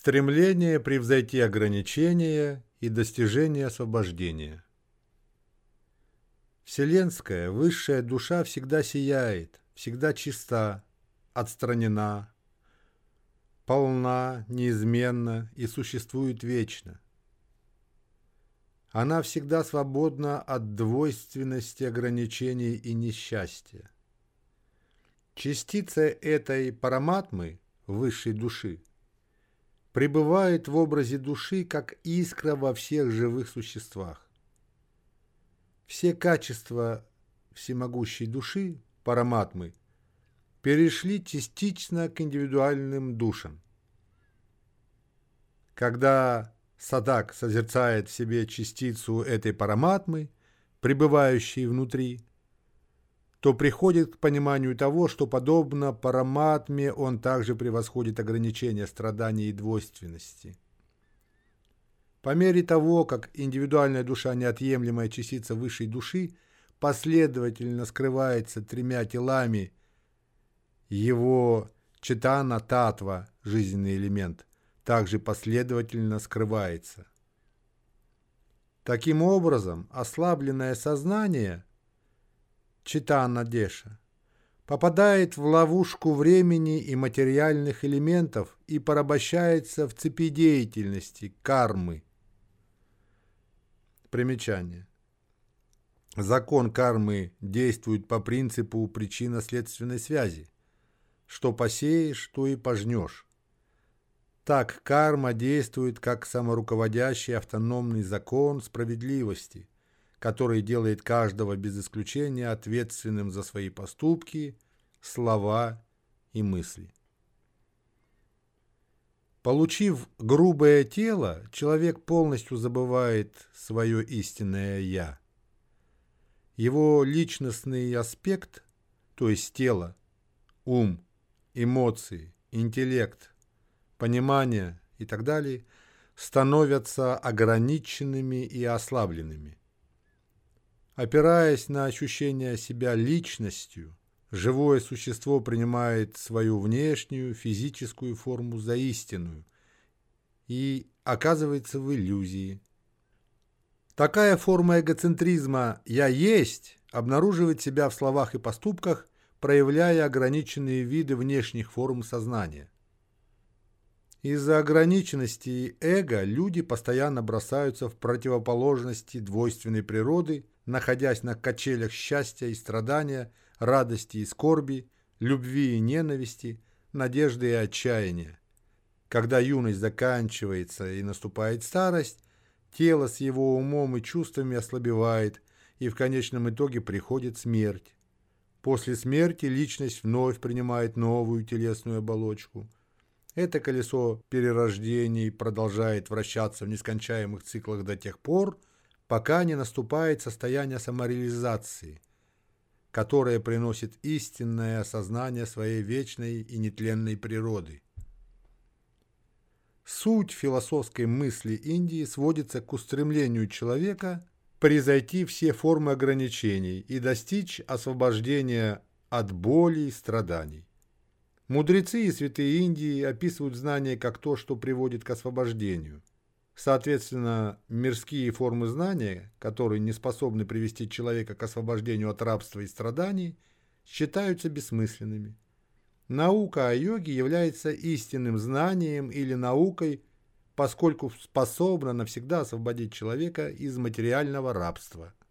Стремление превзойти ограничения и достижение освобождения. Вселенская высшая душа всегда сияет, всегда чиста, отстранена, полна, неизменна и существует вечно. Она всегда свободна от двойственности ограничений и несчастья. Частица этой параматмы, высшей души, пребывает в образе души, как искра во всех живых существах. Все качества всемогущей души, параматмы, перешли частично к индивидуальным душам. Когда садак созерцает в себе частицу этой параматмы, пребывающей внутри, то приходит к пониманию того, что, подобно параматме, он также превосходит ограничения страданий и двойственности. По мере того, как индивидуальная душа, неотъемлемая частица высшей души, последовательно скрывается тремя телами, его читана, татва, жизненный элемент, также последовательно скрывается. Таким образом, ослабленное сознание читана деша попадает в ловушку времени и материальных элементов и порабощается в цепи деятельности, кармы. Примечание. Закон кармы действует по принципу причинно-следственной связи. Что посеешь, то и пожнешь. Так карма действует как саморуководящий автономный закон справедливости, который делает каждого без исключения ответственным за свои поступки, слова и мысли. Получив грубое тело, человек полностью забывает свое истинное «я». Его личностный аспект, то есть тело, ум, эмоции, интеллект, понимание и так далее, становятся ограниченными и ослабленными. Опираясь на ощущение себя личностью, живое существо принимает свою внешнюю физическую форму за истинную и оказывается в иллюзии. Такая форма эгоцентризма «я есть» обнаруживает себя в словах и поступках, проявляя ограниченные виды внешних форм сознания. Из-за ограниченности эго люди постоянно бросаются в противоположности двойственной природы, находясь на качелях счастья и страдания, радости и скорби, любви и ненависти, надежды и отчаяния. Когда юность заканчивается и наступает старость, тело с его умом и чувствами ослабевает, и в конечном итоге приходит смерть. После смерти личность вновь принимает новую телесную оболочку. Это колесо перерождений продолжает вращаться в нескончаемых циклах до тех пор, пока не наступает состояние самореализации, которое приносит истинное осознание своей вечной и нетленной природы. Суть философской мысли Индии сводится к устремлению человека превзойти все формы ограничений и достичь освобождения от боли и страданий. Мудрецы и святые Индии описывают знание как то, что приводит к освобождению. Соответственно, мирские формы знания, которые не способны привести человека к освобождению от рабства и страданий, считаются бессмысленными. Наука о йоге является истинным знанием или наукой, поскольку способна навсегда освободить человека из материального рабства.